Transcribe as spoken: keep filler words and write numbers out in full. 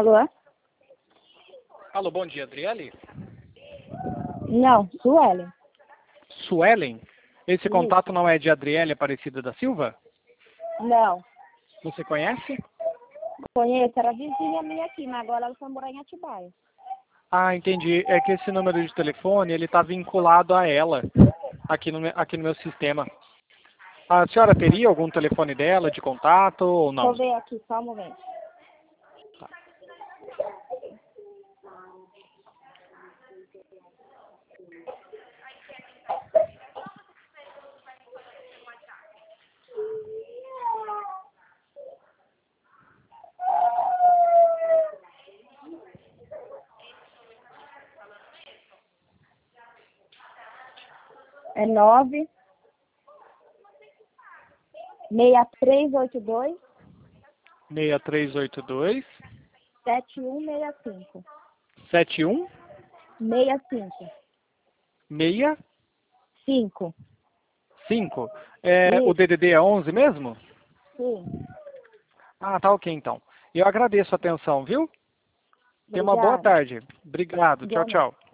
Alô? Alô, bom dia, Adriele? Não, Suelen. Suelen? Esse Isso. contato não é de Adriele Aparecida da Silva? Não. Você conhece? Conheço, era vizinha minha aqui, mas agora ela foi morar em Atibaia. Ah, entendi. É que esse número de telefone, ele está vinculado a ela, aqui no, me- aqui no meu sistema. A senhora teria algum telefone dela de contato ou Deixa eu não? ver aqui, só um momento. É nove seis três oito dois seis três oito dois, sete um seis cinco. sete um seis cinco. seis Cinco. cinco. É, o Isso, D D D é onze mesmo? sim. Ah, tá ok então. Eu agradeço a atenção, viu? Tenha uma boa Obrigada. tarde. Obrigado. Tchau, Igualmente. tchau.